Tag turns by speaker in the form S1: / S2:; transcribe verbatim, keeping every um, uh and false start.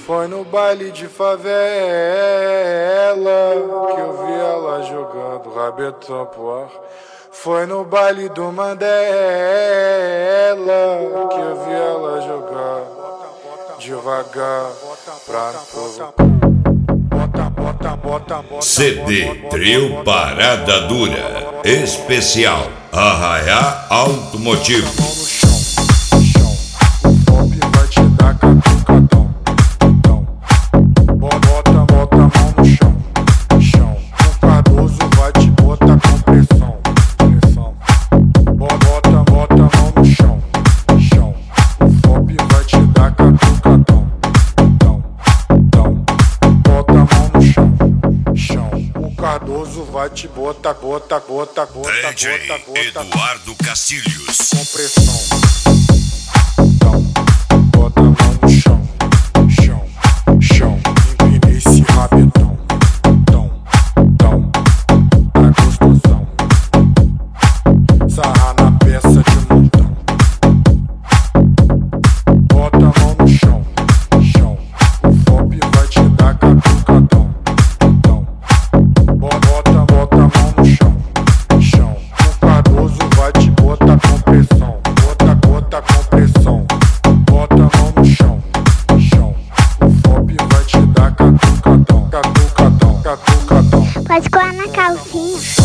S1: Foi no baile de favela que eu vi ela jogando rabetão pro ar. Foi no baile do Mandela que eu vi ela jogar devagar pra provocar.
S2: C D Trio Parada Dura Especial Arraiá Automotivo.
S1: Cardoso vai te botar, bota, bota, bota,
S2: D J
S1: bota, bota,
S2: Eduardo Castilhos.
S1: Com pressão. Então, bota a mão no chão, chão, chão. Empina esse rabetão. Então, então, tá gostosão. Sarra na peça de montão. Bota a mão no chão, chão. O F O P vai te dar catucadão.
S3: Pode colar na calcinha.